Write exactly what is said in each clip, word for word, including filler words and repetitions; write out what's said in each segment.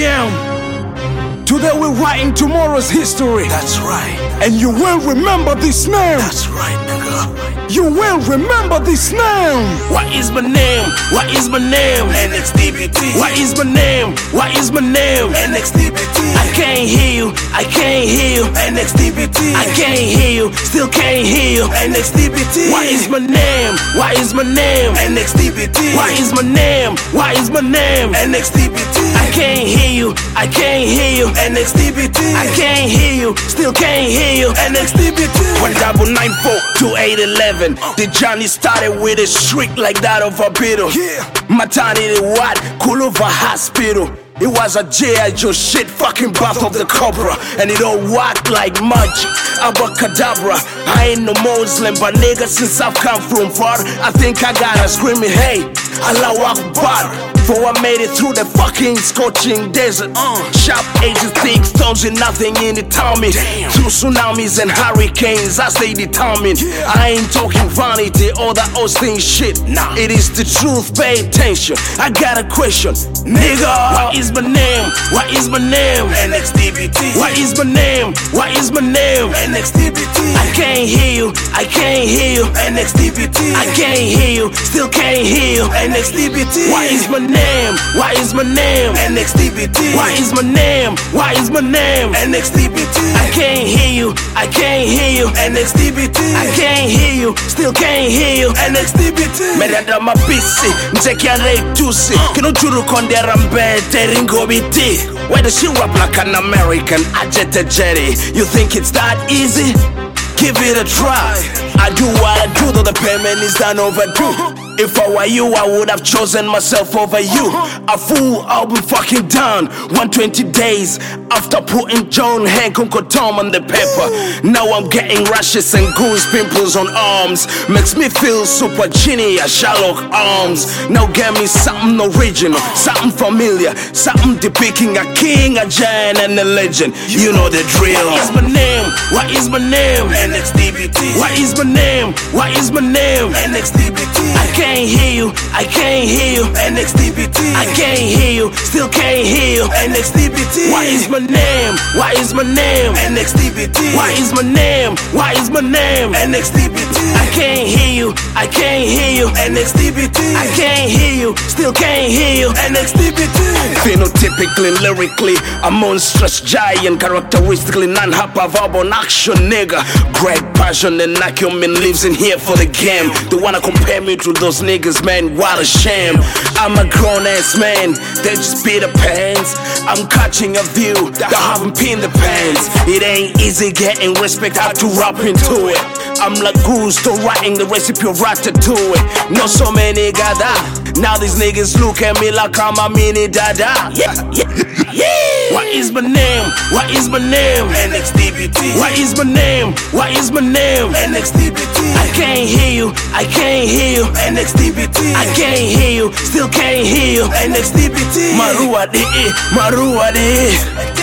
am. Today we're writing tomorrow's history. That's right. And you will remember this name. That's right, nigga. You will remember this name. What is my name? What is my name? N X T B T. What is my name? What is my name? N X T B T. I can't hear you. I can't hear you. N X T B T. I can't hear you. Still can't hear you. N X T B T. What is my name? What is my name? N X T B T. What is my name? What is my name? N X T B T. I can't hear you. I can't hear you. N X T B T. I can't hear you. Still can't hear you. N X T B T. One double nine four two eight eleven. The journey started with a shriek like that of a beetle. Yeah. Maternity ward, cool over hospital. It was a G I Joe shit fucking bath of the cobra. And it all worked like magic, abracadabra. I ain't no Muslim, but nigga, since I've come from far, I think I gotta screaming, hey, Allahu Akbar. For I made it through the fucking scorching desert. uh, Sharp edges, thick stones and nothing in the tummy. Through tsunamis and hurricanes, I stay determined. yeah. I ain't talking vanity or that Austin shit. Nah. It is the truth, pay attention. I got a question, nigga. What is my name? What is my name? N X T B T. What is my name? What is my name? N X T B T. I can't hear you. I can't hear you. N X T B T. I can't hear you. Still can't hear you. N X T B T. What is my name? What is my name? N X T B T. What is my name? What is my name? N X T B T. I can't hear you. I can't hear you. N X T B T. I can't hear you. Still can't hear you. N X T B T. Merada mabisi, nzekia reitusi. Kino churu kondera mbete ringo biti. Why does she rap like an American? I jet a jetty. You think it's that easy? Give it a try. I do what I do, though the payment is done overdue. If I were you, I would have chosen myself over you. A fool, I'll be fucking done. one hundred twenty days after putting John Hancock Tom on the paper. Now I'm getting rashes and goose pimples on arms. Makes me feel super genius, Sherlock Holmes. Now get me something original, something familiar, something depicting a king, a giant, and a legend. You know the drill. What is my name? What is my name? N X T B T. What is my name? What is my name? N X T B T. I can't hear you. I can't hear you. N X T B T. I can't hear you. Still can't hear you. N X T B T. What is my name? What is my name? N X T B T. What is my name? What is my name? N X T B T. I can't hear you. I can't hear you. N X T B T. I can't hear you. Still can't hear you. N X T B T. Phenotypically, lyrically, a monstrous giant, characteristically non-hyperverbal action nigga. Great passion and acumen lives in here for the game. They wanna compare me to those niggas, man, what a shame. I'm a grown-ass man, they just beat the pants. I'm catching a view that haven't pinned the pants. It ain't easy getting respect, how to rap into it. I'm like gurus still writing the recipe of ratatouille. Not so many got that. Now these niggas look at me like I'm a mini dada. Yeah, yeah, yeah. What is my name? What is my name? N X T B T. What is my name? What is my name? N X T B T. I can't hear you. I can't hear you. N X T B T. I can't hear you. Still can't hear you. N X T B T. Marua de, Marua de,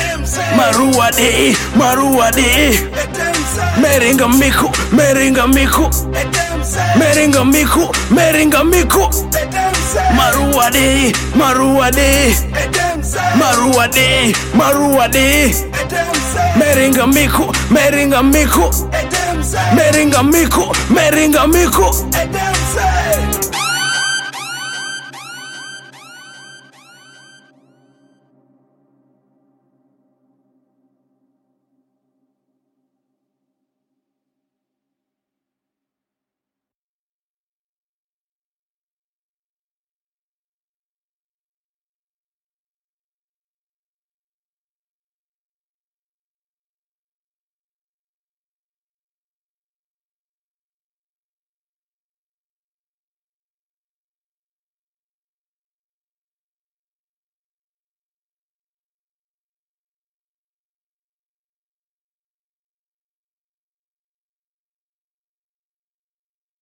Marua de, Marua de. Meringa miku, meringa miku, meringa miku, meringa miku. Marua de, Marua de, Marua de, Marua de. Meringa miku, meringa miku, meringa miku, meringa miku.